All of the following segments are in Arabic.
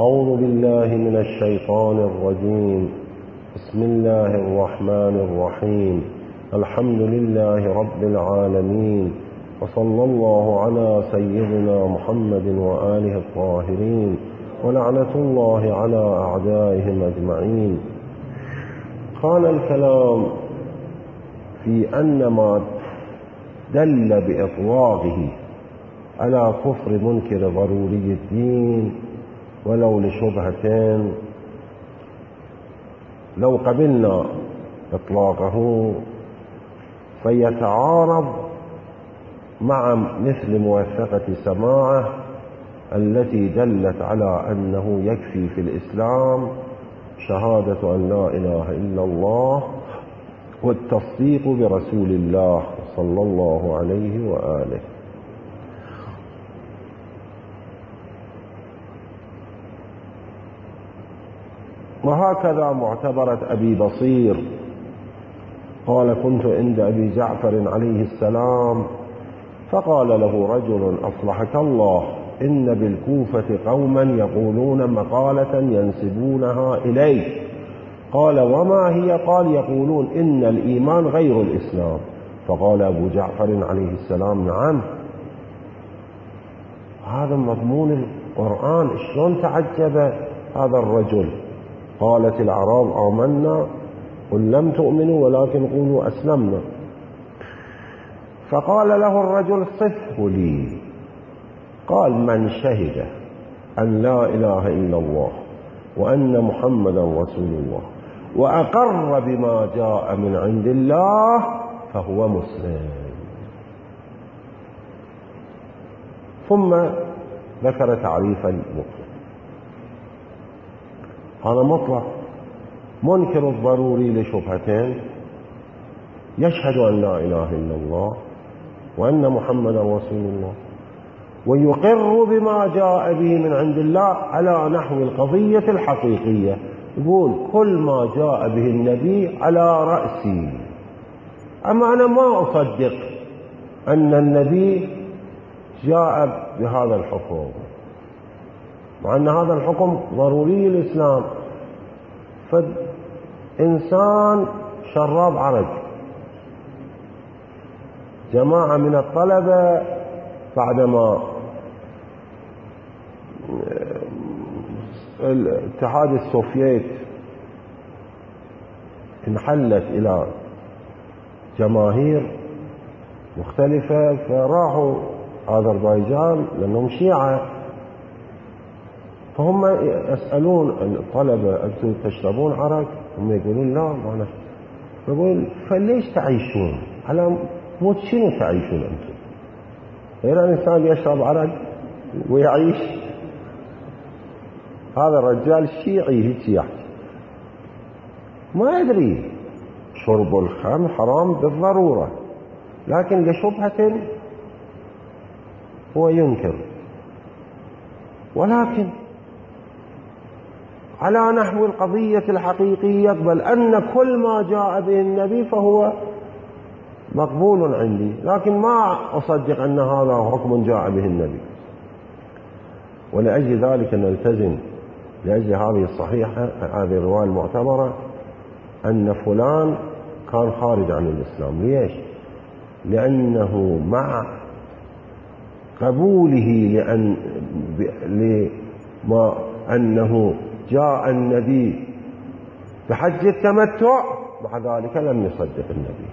أعوذ بالله من الشيطان الرجيم. بسم الله الرحمن الرحيم. الحمد لله رب العالمين، وصلى الله على سيدنا محمد وآله الطاهرين، ولعنة الله على أعدائهم أجمعين. كان الكلام في أن ما دل بإطلاقه على كفر منكر ضروري الدين ولو لشبهتين، لو قبلنا إطلاقه فيتعارض مع مثل موثقة سماعه التي دلت على أنه يكفي في الإسلام شهادة أن لا إله إلا الله والتصديق برسول الله صلى الله عليه وآله. وهكذا معتبرة أبي بصير قال: كنت عند أبي جعفر عليه السلام فقال له رجل: أصلحك الله، إن بالكوفة قوما يقولون مقالة ينسبونها إليك. قال: وما هي؟ قال: يقولون إن الإيمان غير الإسلام. فقال أبو جعفر عليه السلام: نعم، هذا مضمون القرآن، شلون تعجب هذا الرجل؟ قالت الأعراب: آمنا قل لم تؤمنوا ولكن قولوا أسلمنا. فقال له الرجل: صفه لي. قال: من شهد أن لا إله إلا الله وأن محمدا رسول الله وأقر بما جاء من عند الله فهو مسلم. ثم ذكر تعريف المطلق. هذا مطلق منكر الضروري لشبهتين، يشهد أن لا إله إلا الله وأن محمدا رسول الله ويقر بما جاء به من عند الله على نحو القضية الحقيقية. يقول: كل ما جاء به النبي على رأسي، أما أنا ما أصدق أن النبي جاء بهذا الحكم، مع أن هذا الحكم ضروري الإسلام. فإنسان شراب عرق، جماعة من الطلبة بعدما الاتحاد السوفيتي انحلت إلى جماهير مختلفة فراحوا أذربيجان لأنهم شيعة، فهم يسألون الطلبة: أنتم تشربون عرق؟ هم يقولون: لا ما نشرب. يقول: فليش تعيشون على موت؟ شنو تعيشون أنتم؟ غير الإنسان يشرب عرق ويعيش. هذا الرجال الشيعي هيك يحكي، ما يدري شرب الخمر حرام بالضرورة، لكن لشبهة هو ينكر. ولكن على نحو القضية الحقيقية يقبل أن كل ما جاء به النبي فهو مقبول عندي، لكن ما أصدق أن هذا حكم جاء به النبي. ولأجل ذلك نلتزم لأجل هذه الصحيحة، هذه الرواية المعتبرة، أن فلان كان خارج عن الإسلام. ليش؟ لأنه مع قبوله لما أنه جاء النبي بحج التمتع، مع ذلك لم يصدق النبي.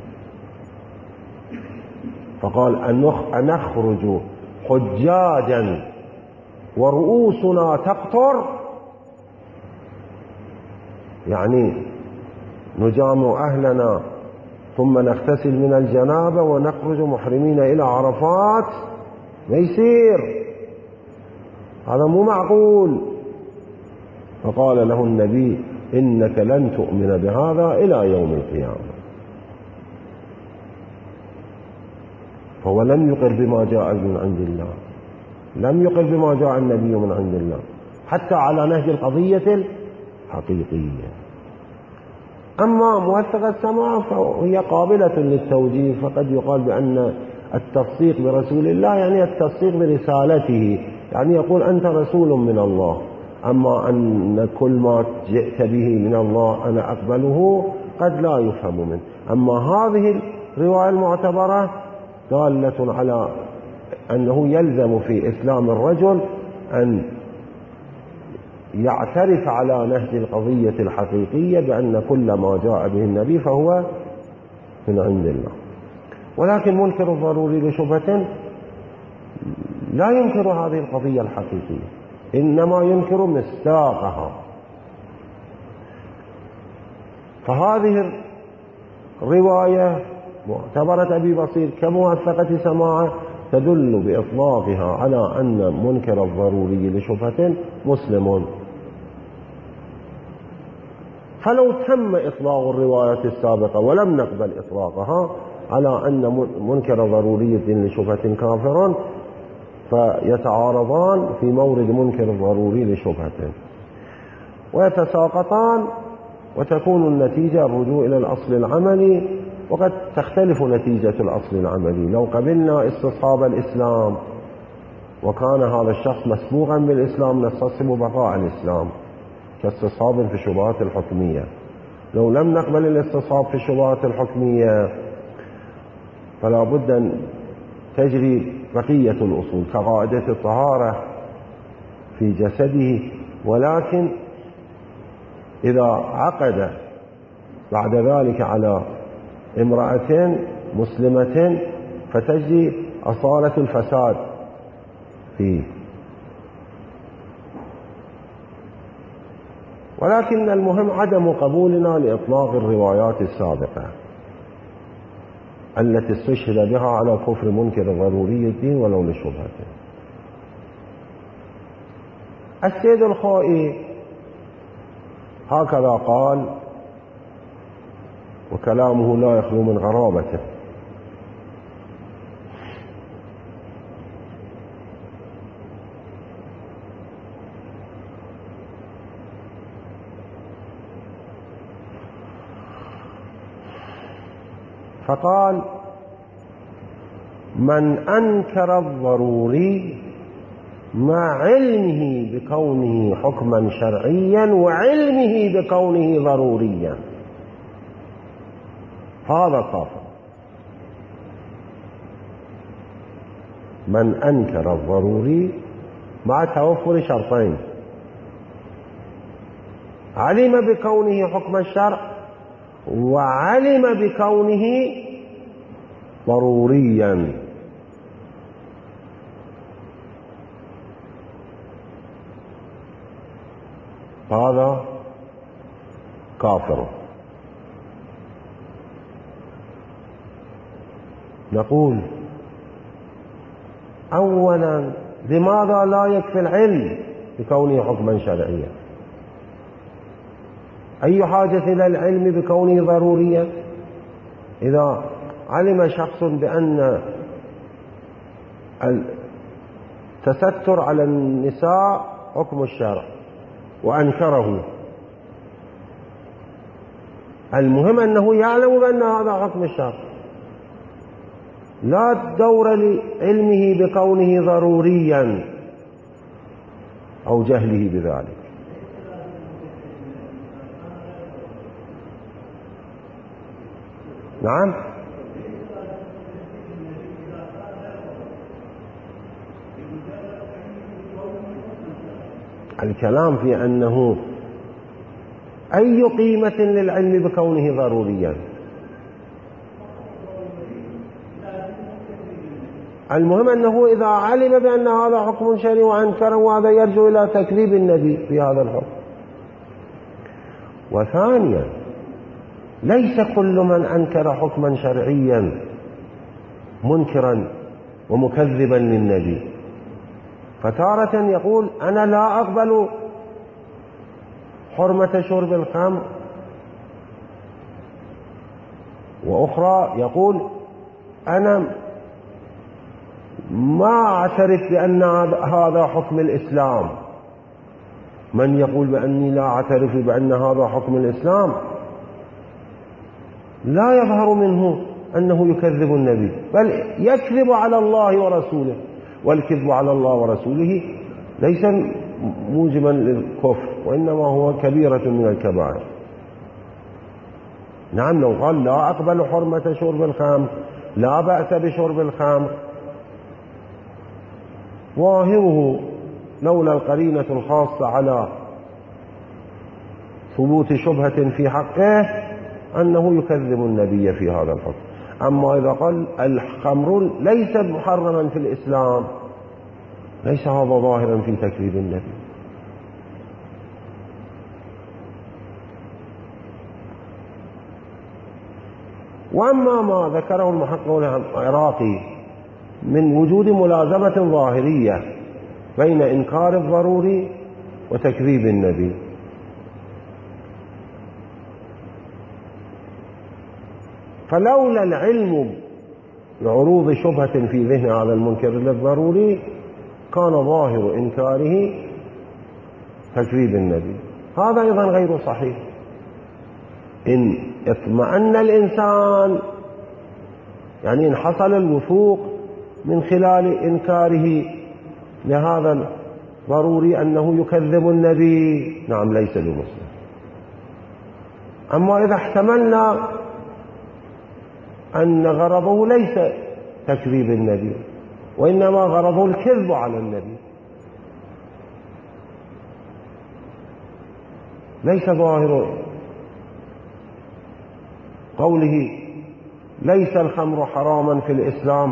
فقال: أنخرج حجاجا ورؤوسنا تقطر، يعني نجامع أهلنا ثم نغتسل من الجنابة ونخرج محرمين إلى عرفات؟ ما يصير، هذا مو معقول. فقال له النبي: إنك لن تؤمن بهذا إلى يوم القيامة. فهو لم يقر بما جاء من عند الله، لم يقر بما جاء النبي من عند الله، حتى على نهج القضية الحقيقية. أما موثقة السماع فهي قابلة للتوجيه، فقد يقال بأن التصديق برسول الله يعني التصديق برسالته، يعني يقول أنت رسول من الله، أما أن كل ما جئت به من الله أنا أقبله قد لا يفهم منه. أما هذه الرواية المعتبرة دالة على أنه يلزم في إسلام الرجل أن يعترف على نهج القضية الحقيقية بأن كل ما جاء به النبي فهو من عند الله. ولكن منكر الضروري لشبهة لا ينكر هذه القضية الحقيقية، إنما ينكر مصداقها. فهذه الرواية معتبرة أبي بصير كموثقة سماعه تدل بإطلاقها على أن منكر الضروري لشبهة مسلم. فلو تم إطلاق الروايات السابقة ولم نقبل إطلاقها على أن منكر ضروري لشبهة كافر، فيتعارضان في مورد منكر الضروري لشبهة ويتساقطان، وتكون النتيجة الرجوع إلى الأصل العملي. وقد تختلف نتيجة الأصل العملي. لو قبلنا استصحاب الإسلام وكان هذا الشخص مسبوقا بالإسلام نستصحب بقاء الإسلام كاستصحاب في الشبهات الحكمية. لو لم نقبل الاستصحاب في الشبهات الحكمية فلا بد أن تجري بقية الأصول كقاعدة الطهارة في جسده. ولكن إذا عقد بعد ذلك على امرأة مسلمة فتجري أصالة الفساد فيه. ولكن المهم عدم قبولنا لإطلاق الروايات السابقة التي استشهد بها على كفر منكر ضروري الدين ولو لشبهة. السيد الخوئي هكذا قال، وكلامه لا يخلو من غرابته. فقال: من أنكر الضروري مع علمه بكونه حكما شرعيا وعلمه بكونه ضروريا هذا كافر. من أنكر الضروري مع توفر شرطين: علم بكونه حكم الشرع وعلم بكونه ضروريا. هذا كافر. نقول: أولا لماذا لا يكفي العلم بكونه حكما شرعيا؟ أي حاجة إلى العلم بكونه ضروريا؟ إذا علم شخص بأن التستر على النساء حكم الشرع وأنكره، المهم أنه يعلم بأن هذا حكم الشرع، لا دور لعلمه بكونه ضروريا أو جهله بذلك. نعم، الكلام في أنه أي قيمة للعلم بكونه ضروريا. المهم أنه إذا علم بأن هذا حكم شرعي وأنكره وهذا يرجع إلى تكذيب النبي في هذا الحكم. وثانيا ليس كل من أنكر حكما شرعيا منكرا ومكذبا للنبي. فتارة يقول: أنا لا أقبل حرمة شرب الخمر، وأخرى يقول: أنا ما أعترف بأن هذا حكم الإسلام. من يقول بأني لا أعترف بأن هذا حكم الإسلام لا يظهر منه أنه يكذب النبي، بل يكذب على الله ورسوله. والكذب على الله ورسوله ليس موجبا للكفر، وإنما هو كبيرة من الكبائر. نعم، لو قال لا أقبل حرمة شرب الخمر، لا بأس بشرب الخمر، ظاهره لولا القرينة الخاصة على ثبوت شبهة في حقه أنه يكذب النبي في هذا الحكم. أما إذا قال الخمر ليس محرما في الإسلام، ليس هذا ظاهرا في تكذيب النبي. وأما ما ذكره المحقق العراقي من وجود ملازمة ظاهرية بين إنكار الضروري وتكذيب النبي، فلولا العلم بعروض شبهة في ذهن هذا المنكر للضروري كان ظاهر إنكاره تكذيب النبي. هذا أيضا غير صحيح. إن اطمأن الإنسان، يعني إن حصل الوثوق من خلال إنكاره لهذا الضروري أنه يكذب النبي، نعم ليس بمسلم. أما إذا احتملنا أن غرضه ليس تكذيب النبي وإنما غرضه الكذب على النبي، ليس ظاهر قوله ليس الخمر حراما في الإسلام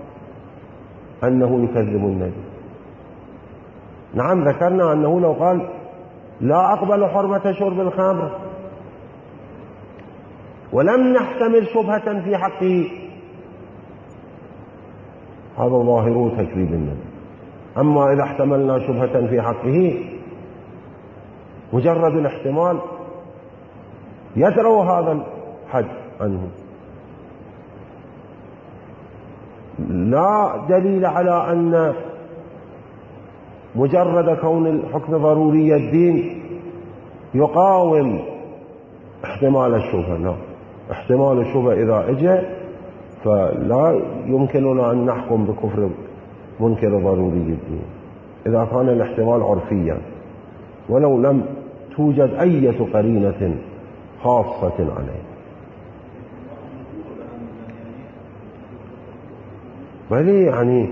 أنه يكذب النبي. نعم ذكرنا أنه لو قال لا أقبل حرمة شرب الخمر ولم نحتمل شبهة في حقه، هذا ظاهره تكذيب النبي. أما إذا احتملنا شبهة في حقه مجرد الاحتمال يدرو هذا الحد عنه، لا دليل على أن مجرد كون الحكم ضروري الدين يقاوم احتمال الشبهة. لا، احتمال الشبهة إذا اجى فلا يمكننا أن نحكم بكفر منكر ضروري الدين إذا كان الاحتمال عرفيا ولو لم توجد أي قرينة خاصة عليه. بل يعني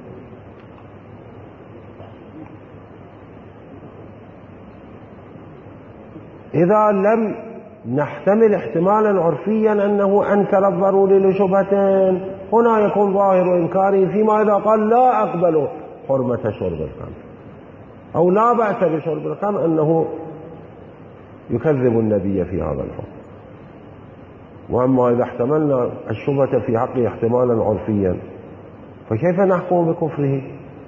إذا لم نحتمل احتمالا عرفيا أنه أنكر الضروري لشبهة، هنا يكون ظاهر إنكاره فيما إذا قال لا أقبل حرمة شرب الخمر أو لا بأس بشرب الخمر أنه يكذب النبي في هذا الحكم. وأما إذا احتملنا الشبهة في حقه احتمالا عرفيا فكيف نحكم بكفره؟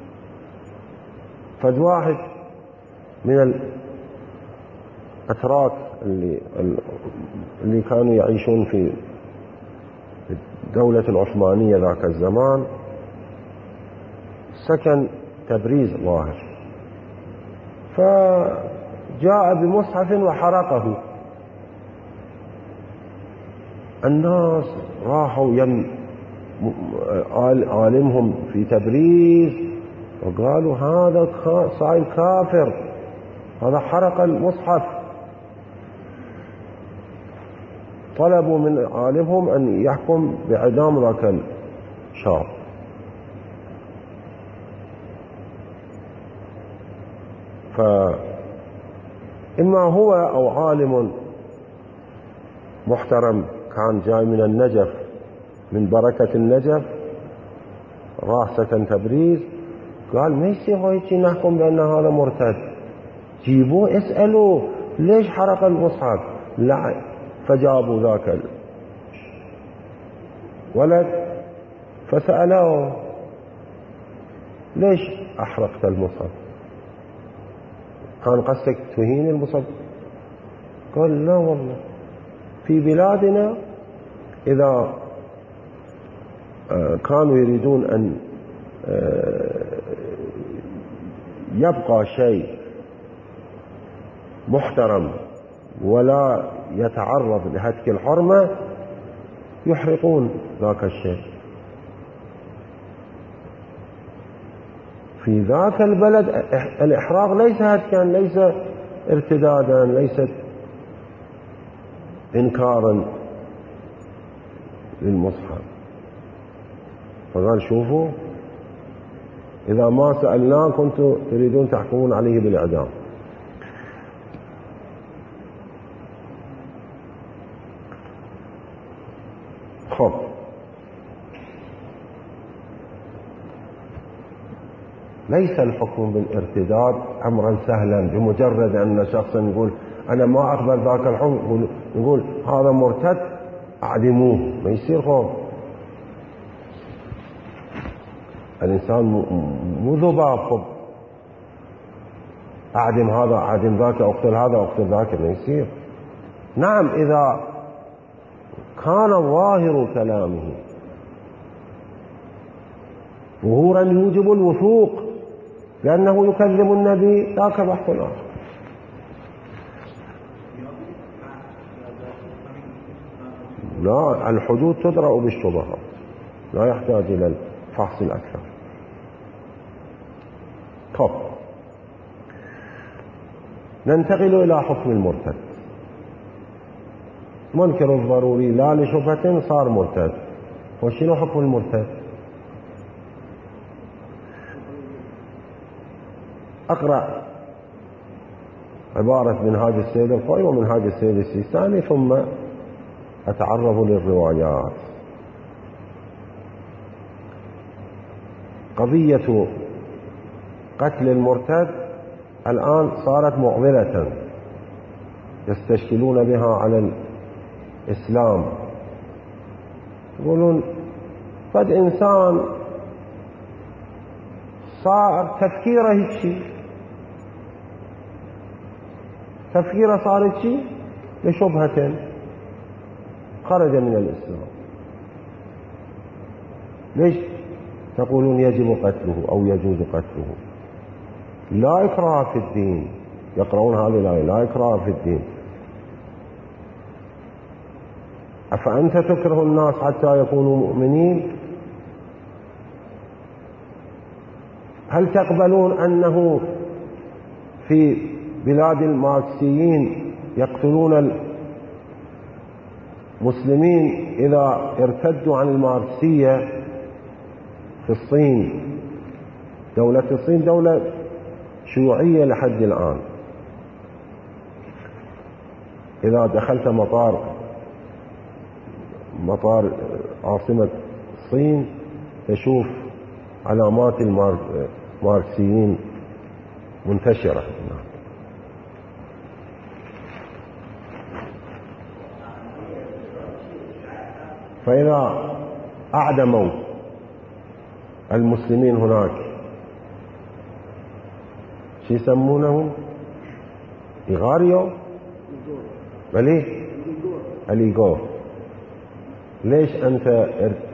فواحد من الأتراك اللي كانوا يعيشون في الدولة العثمانية ذاك الزمان سكن تبريز ظاهر، فجاء بمصحف وحرقه. الناس راحوا عالمهم في تبريز وقالوا هذا صاير كافر، هذا حرق المصحف. طلبوا من عالمهم أن يحكم بإعدام ذاك الشاب. فإما هو أو عالم محترم كان جاي من النجف، من بركة النجف، راح سكن تبريز، قال ما يصير هيك نحكم بأن هذا مرتد، جيبوه اسألوا ليش حرق المصحف. لا، فجابوا ذاك الولد فسألوه ليش أحرقت المصحف؟ كان قصدك تهين المصحف؟ قال لا والله، في بلادنا إذا كانوا يريدون أن يبقى شيء محترم ولا يتعرض لهتك الحرمة يحرقون ذاك الشيء. في ذاك البلد الإحراق ليس هتكا، ليس ارتدادا، ليست إنكارا للمصحف. فقال شوفوا إذا ما سألناه كنتم تريدون تحكمون عليه بالإعدام. خب، ليس الحكم بالارتداد أمرا سهلا بمجرد أن شخصا يقول أنا ما أقبل ذاك الحكم، يقول هذا مرتد أعدموه، ما يصير. خب الإنسان مو ذباب، خب أعدم هذا أعدم ذاك، أقتل هذا أقتل ذاك، ما يصير. نعم إذا كان ظاهر كلامه ظهورا يوجب الوثوق لأنه يكذب النبي، ذاك بحث آخر. لا، الحدود تدرأ بالشبهات، لا يحتاج إلى الفحص الأكثر. طب ننتقل إلى حكم المرتد. منكر الضروري لا لشبهة صار مرتد. وشنو حكم المرتد؟ أقرأ عبارة منهاج السيد القوي ومنهاج السيد السيستاني ثم أتعرض للروايات. قضية قتل المرتد الآن صارت معضلة يستشكلون بها على الإسلام. يقولون قد إنسان صار تفكيره هيك، تفكيره صار هيك لشبهة خرج من الإسلام. ليش تقولون يجب قتله أو يجوز قتله؟ لا إكراه في الدين. يقرؤون هذه الآية لا إكراه في الدين. أفأنت تكره الناس حتى يكونوا مؤمنين؟ هل تقبلون أنه في بلاد الماركسيين يقتلون المسلمين إذا ارتدوا عن الماركسية؟ في الصين، دولة الصين دولة شيوعية لحد الآن. إذا دخلت مطار عاصمة الصين تشوف علامات الماركسيين منتشرة. فإذا أعدموا المسلمين هناك شو يسمونه؟ إيغاريو بلي الإيغور. ليش أنت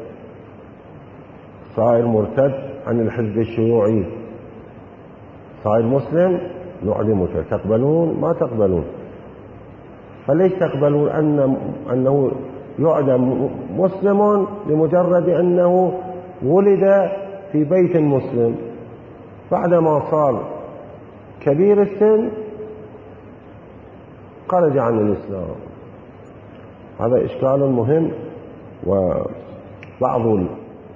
صاير مرتد عن الحزب الشيوعي صاير مسلم نعدمك؟ تقبلون؟ ما تقبلون. فليش تقبلون أنه يعدم مسلم لمجرد أنه ولد في بيت مسلم، بعدما صار كبير السن خرج عن الإسلام؟ هذا إشكال مهم. وبعض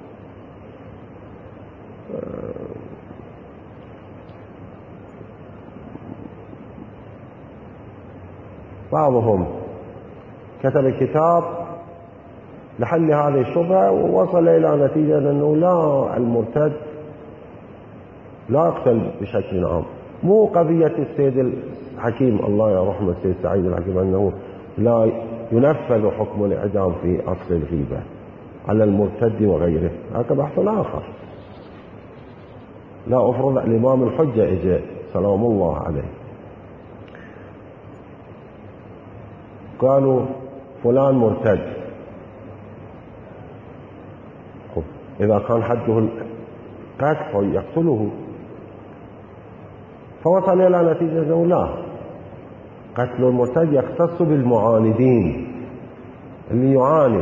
بعضهم كتب كتاب لحل هذه الشبهة ووصل إلى نتيجة أنه لا، المرتد لا يقتل بشكل عام. مو قضية السيد الحكيم الله يرحمه السيد سعيد الحكيم أنه لا ينفذ حكم الإعدام في أصل الغيبة على المرتد وغيره، هذا بحث آخر. لا أفرض الإمام الحجة إجا سلام الله عليه قالوا فلان مرتد، إذا كان حده القتل يقتله. فوصل إلى نتيجة أنه لا، قتل المرتد يختص بالمعاندين، اللي يعاند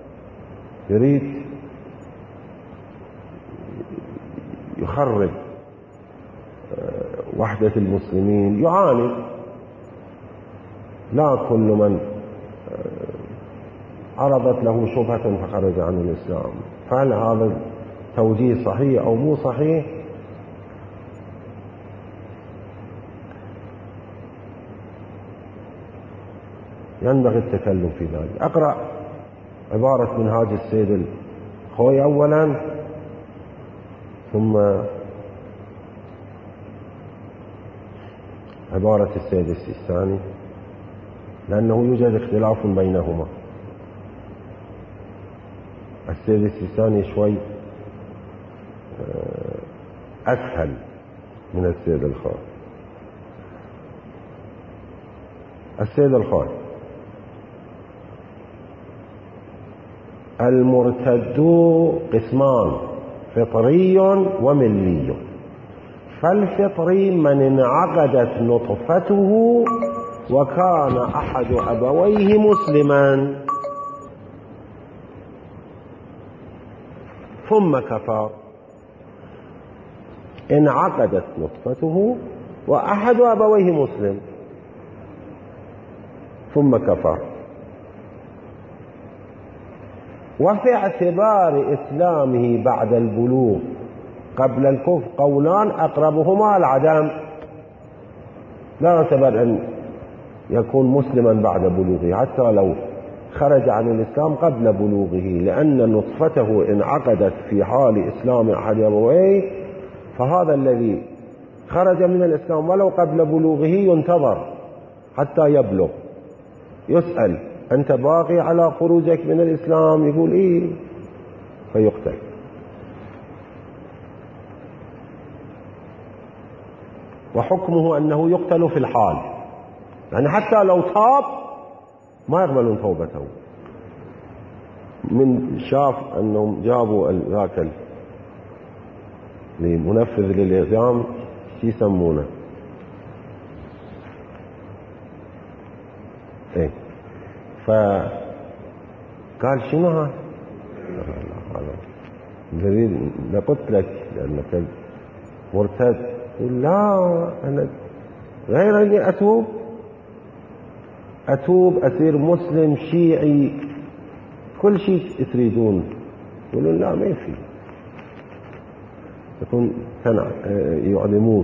يريد يخرب وحدة المسلمين يعاند، لا كل من عرضت له شبهة فخرج عن الإسلام. فهل هذا توجيه صحيح أو مو صحيح؟ ينبغي التكلم في ذلك. أقرأ عبارة منهاج السيد الخوي أولا، ثم عبارة السيد السيستاني، لأنه يوجد اختلاف بينهما. السيد السيستاني شوي أسهل من السيد الخوي. السيد الخوي: المرتد قسمان، فطري وملي. فالفطري من انعقدت نطفته وكان أحد أبويه مسلما ثم كفر. انعقدت نطفته وأحد أبويه مسلم ثم كفر. وفي اعتبار إسلامه بعد البلوغ قبل الكفر قولان أقربهما العدم. لا يعتبر أن يكون مسلما بعد بلوغه حتى لو خرج عن الإسلام قبل بلوغه، لأن نطفته انعقدت في حال إسلام أحد أبويه، فهذا الذي خرج من الإسلام ولو قبل بلوغه ينتظر حتى يبلغ، يسأل: أنت باقي على خروجك من الإسلام؟ يقول إيه، فيقتل. وحكمه أنه يقتل في الحال، يعني حتى لو تاب ما يقبلون توبته. من شاف أنهم جابوا ذاك المنفذ للإعدام، شو يسمونه؟ إيه، فقال: شنو هذا؟ نريد نقتلك لأنك مرتد. قل: لا، أنا غير أني أتوب أصير مسلم شيعي، كل شيء تريدون. يقولون: لا، ما في، يكون يعلموك.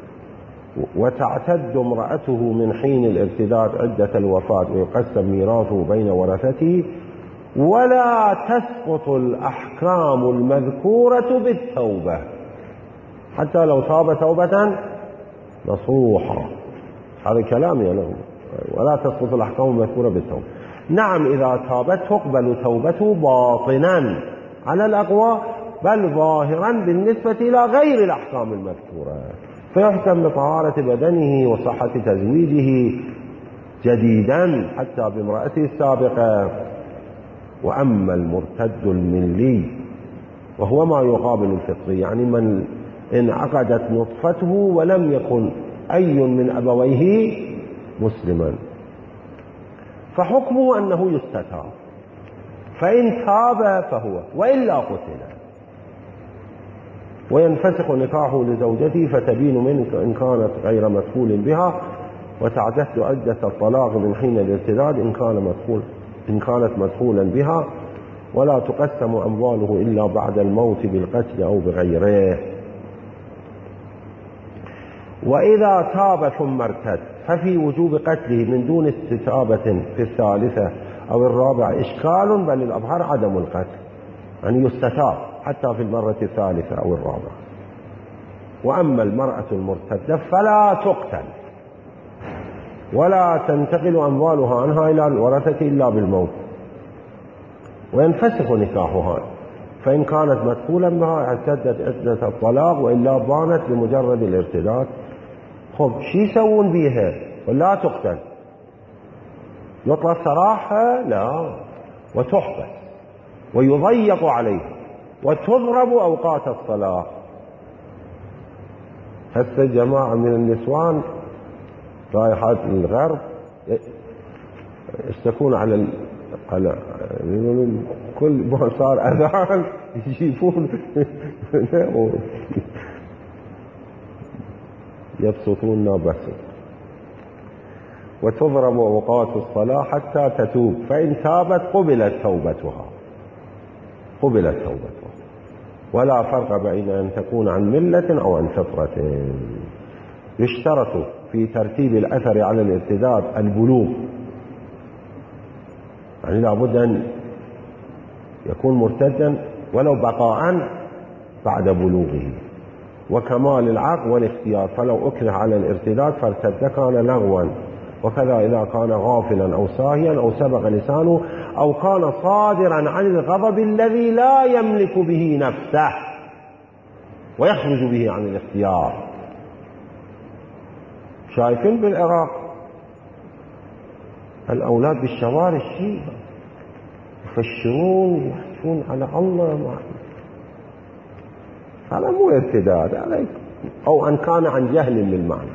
وتعتد امرأته من حين الارتداد عدة الوفاة، ويقسم ميراثه بين ورثته، ولا تسقط الأحكام المذكورة بالتوبة، حتى لو تاب توبة نصوحة. هذا كلامي أنا. ولا تسقط الأحكام المذكورة بالتوبة. نعم، إذا تابت تقبل توبته باطنا على الأقوى، بل ظاهرا بالنسبة إلى غير الأحكام المذكورة، فيحكم بطهارة بدنه وصحة تزويجه جديدا حتى بامرأته السابقة. وأما المرتد الملي وهو ما يقابل الفطري، يعني من انعقدت نطفته ولم يكن أي من أبويه مسلما، فحكمه أنه يستتاب، فإن تاب فهو، وإلا قتل. وينفسخ نكاحه لزوجته فتبين منه إن كانت غير مدخول بها، وتعتد عدة الطلاق من حين الارتداد إن كانت مدخولا بها، ولا تقسم أمواله إلا بعد الموت بالقتل أو بغيره. وإذا تاب ثم ارتد ففي وجوب قتله من دون استتابة في الثالثة أو الرابعة إشكال، بل الأظهر عدم القتل، يعني يستتاب حتى في المرة الثالثة أو الرابعة. وأما المرأة المرتدة فلا تقتل ولا تنتقل أموالها عنها إلى الورثة إلا بالموت، وينفسخ نكاحها، فإن كانت مدخولا بها اعتدت عدة الطلاق، وإلا بانت بمجرد الارتداد. خب، شو يسوون بيها؟ ولا تقتل، يطلب سراحها؟ لا، وتحبس ويضيق عليه وتضرب أوقات الصلاة. هسه جماعة من النسوان رايحات الغرب يشتكون على كل ما صار أذان يجيبون يبسطون بسط. وتضرب أوقات الصلاة حتى تتوب، فإن تابت قبلت توبتها، ولا فرق بين أن تكون عن ملة أو عن فطرة. يشترط في ترتيب الأثر على الارتداد البلوغ، يعني لابد أن يكون مرتدا ولو بقاء بعد بلوغه، وكمال العقل والاختيار، فلو أكره على الارتداد فارتد كان لغوا، وكذا إذا كان غافلا أو ساهيا أو سبق لسانه أو كان صادرا عن الغضب الذي لا يملك به نفسه ويخرج به عن الاختيار. شايفين بالعراق الأولاد بالشوارع شيء يفشرون يحكون على الله، هذا مو ارتداد عليك، أو أن كان عن جهل للمعنى.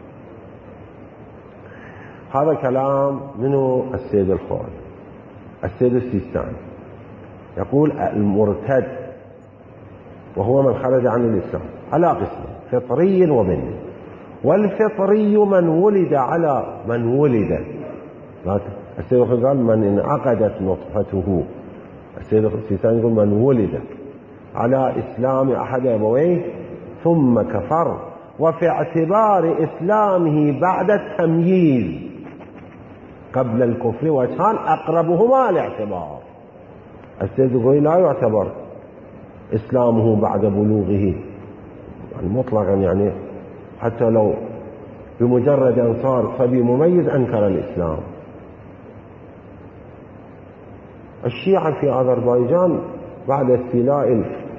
هذا كلام منه السيد الخوئي. السيد السيستاني يقول المرتد وهو من خرج عن الإسلام على قسمين، فطري ومني. والفطري من ولد على من ولد، السيد الخوئي قال من انعقدت نطفته، السيد السيستاني يقول من ولد على إسلام أحد أبويه ثم كفر، وفي اعتبار إسلامه بعد التمييز قبل الكفر وجهان أقربهما الاعتبار. السيد يقول لا يعتبر إسلامه بعد بلوغه يعني مطلقا، يعني حتى لو بمجرد أن صار صبي مميز أنكر الإسلام. الشيعة في أذربيجان بعد استيلاء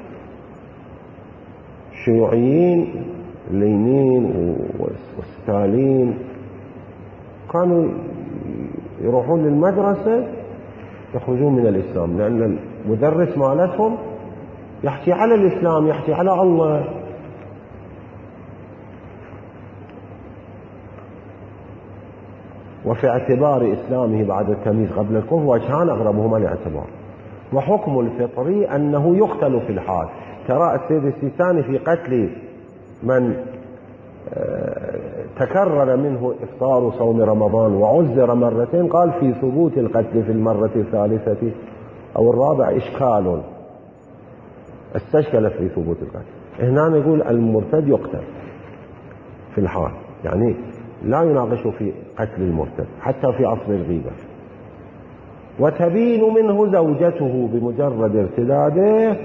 الشيوعيين لينين وستالين كانوا يروحون للمدرسة يخرجون من الإسلام، لأن المدرس مالتهم يحكي على الإسلام، يحكي على الله. وفي اعتبار إسلامه بعد التمييز قبل الكفر وجهان أغربهما الاعتبار. وحكم الفطري أنه يقتل في الحال. ترى السيد السيستاني في قتل من تكرر منه إفطار صوم رمضان وعزر مرتين قال في ثبوت القتل في المرة الثالثة أو الرابعة إشكال، استشكل في ثبوت القتل. هنا يقول المرتد يقتل في الحال، يعني لا يناقش في قتل المرتد حتى في أصل الغيبة. وتبين منه زوجته بمجرد ارتداده،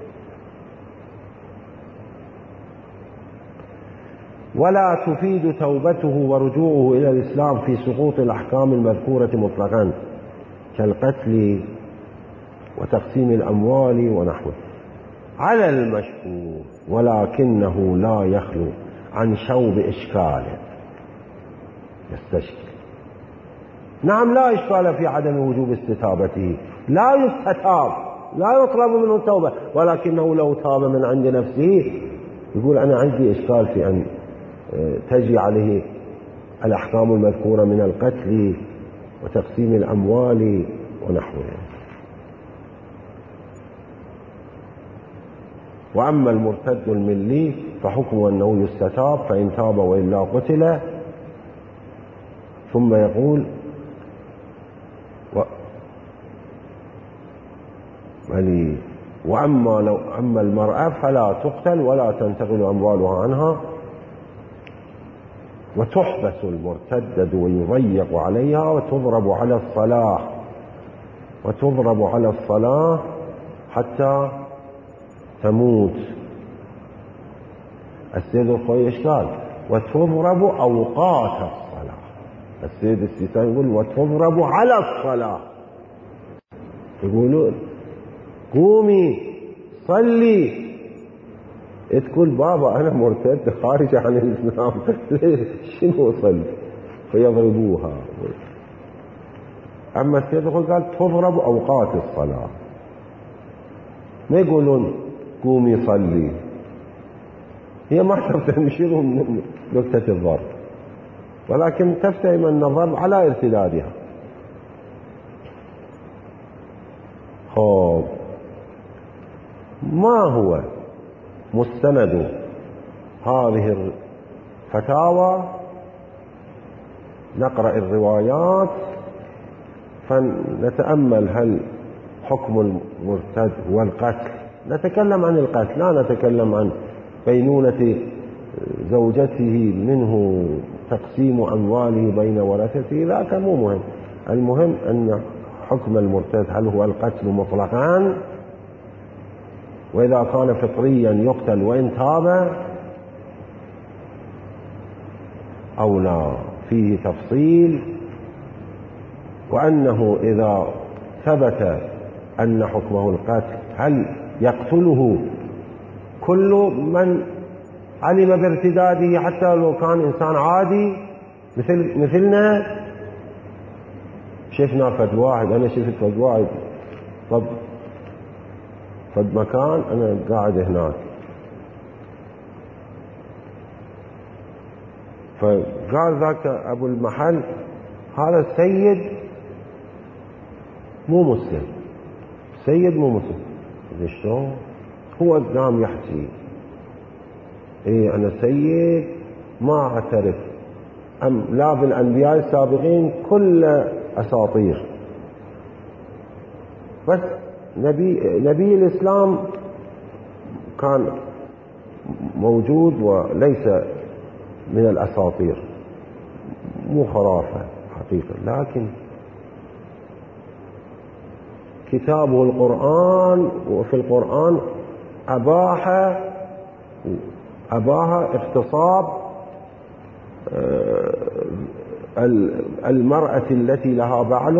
ولا تفيد توبته ورجوعه إلى الإسلام في سقوط الأحكام المذكورة مطلقا كالقتل وتقسيم الأموال ونحوه على المشهور، ولكنه لا يخلو عن شوب إشكاله يستشكل. نعم لا إشكال في عدم وجوب استتابته، لا يستتاب، لا يطلب منه التوبة، ولكنه لو تاب من عند نفسه يقول أنا عندي إشكال في أن تجي عليه الأحكام المذكورة من القتل وتقسيم الأموال ونحوه. وأما المرتد الملي فحكمه أنه يستتاب، فإن تاب وإلا قتل. ثم يقول أما المرأة فلا تقتل ولا تنتقل أموالها عنها، وتحبس المرتدة ويضيق عليها وتضرب على الصلاة حتى تموت. السيد الخوئي إشكال وتضرب أوقات الصلاة، السيد السيستاني يقول وتضرب على الصلاة، يقولون قومي صلي، تقول بابا أنا مرتد خارج عن الإسلام شنو أصلي؟ فيضربوها. أما السيد قال تضرب أوقات الصلاة، ما يقولون قومي صلي، هي ما تمشيهم من نكتة الضرب، ولكن تفتهم أن الضرب على ارتدادها. خب ما هو مستند هذه فتاوى، نقرأ الروايات فنتأمل هل حكم المرتد هو القتل. نتكلم عن القتل، لا نتكلم عن بينونة زوجته، منه تقسيم أمواله بين ورثته، ذاك مو مهم. المهم أن حكم المرتد هل هو القتل مطلقا، وإذا كان فطريا يقتل وإن تاب أو لا، فيه تفصيل. وأنه إذا ثبت أن حكمه القتل هل يقتله كل من علم بارتداده حتى لو كان إنسان عادي مثلنا؟ شفنا فد واحد، أنا شفت فد واحد فد مكان، أنا قاعد هناك، فقال ذاك أبو المحل هذا السيد مو مسلم، سيد مو مسلم. شلون؟ هو قام يحكي إيه أنا سيد ما أعترف لا بالأنبياء السابقين، كل أساطير، بس نبي الإسلام كان موجود وليس من الأساطير، مو خرافة حقيقة، لكن كتابه القرآن، وفي القرآن أباح اغتصاب المرأة التي لها بعل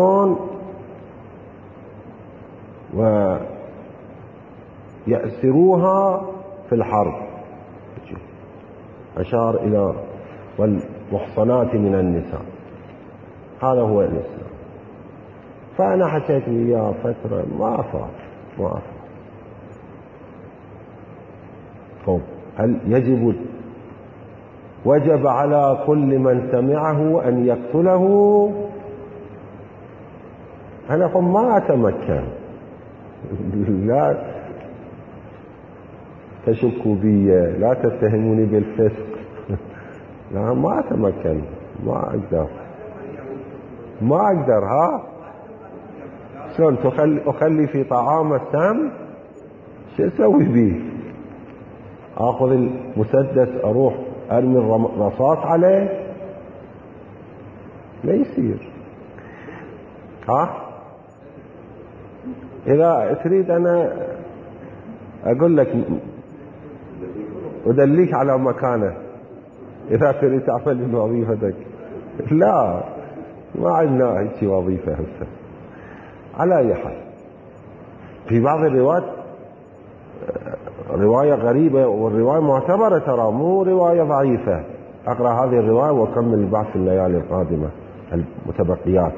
ويأسروها في الحرب، أشار إلى والمحصنات من النساء، هذا هو الإسلام. فأنا حكيت وياه فترة ما أفعل. طيب هل وجب على كل من سمعه أن يقتله؟ أنا ما أتمكن، لا تشكوا بي، لا تتهموني بالفسق، لا ما أتمكن، ما أقدر ها؟ شلون أخلي في طعام السم؟ شو أسوي به؟ أخذ المسدس أروح أرمي الرصاص عليه؟ لا يصير. ها؟ إذا تريد أنا أقول لك أدليك على مكانه إذا تريد تعمل من وظيفتك. لا، ما عندنا هيك وظيفة هسه. على أي حال، في بعض الروايات رواية غريبة والرواية معتبرة، ترى مو رواية ضعيفة. أقرأ هذه الرواية وأكمل البحث في الليالي القادمة المتبقيات،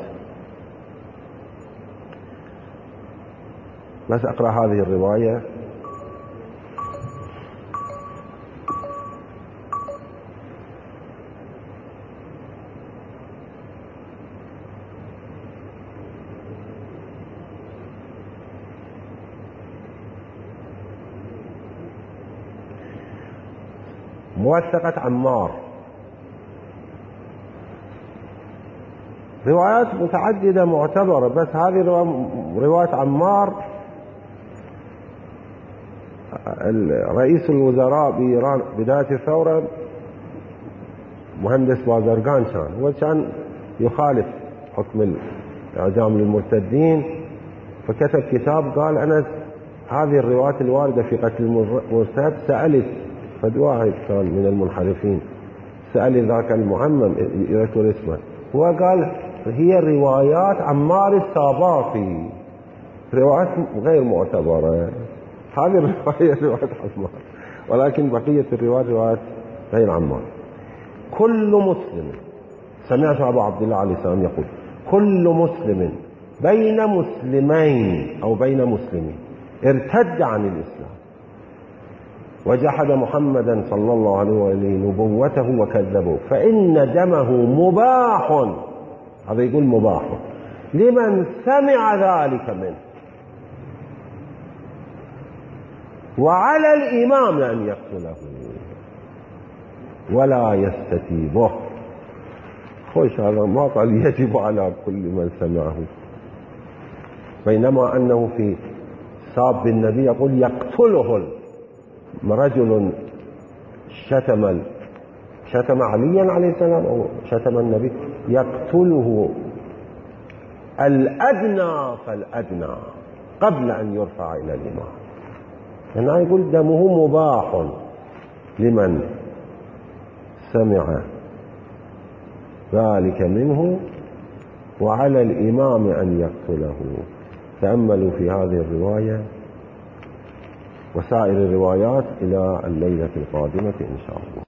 بس أقرأ هذه الرواية. موثقة عمار، روايات متعددة معتبرة، بس هذه رواية عمار. رئيس الوزراء بإيران بداية الثورة مهندس بازرقان، كان يخالف حكم الإعدام للمرتدين، فكتب كتاب قال أنا هذه الروايات الواردة في قتل المرتد سألت فد واحد كان من المنحرفين، سأل ذاك المعمم يذكر اسمه، هو قال هي روايات عمار الساباقي، روايات غير معتبرة. هذه الرواية رواية عمار، ولكن بقية الروايات روايات غير عمار. كل مسلم، سمعت أبو عبد الله عليه السلام يقول كل مسلم بين مسلمين أو بين مسلمين ارتد عن الإسلام وجحد محمدا صلى الله عليه وآله نبوته وكذبه فإن دمه مباح، هذا يقول مباح لمن سمع ذلك منه، وعلى الإمام أن يقتله. ولا يستتيبه. خوش هذا ما قال يجب على كل من سمعه، بينما أنه في ساب النبي يقول يقتله. رجل شتم عليا عليه السلام أو شتم النبي يقتله الأدنى فالأدنى قبل أن يرفع إلى الإمام. يعني يقول دمه مباح لمن سمع ذلك منه، وعلى الإمام أن يقتله. تأملوا في هذه الرواية وسائر الروايات إلى الليلة القادمة إن شاء الله.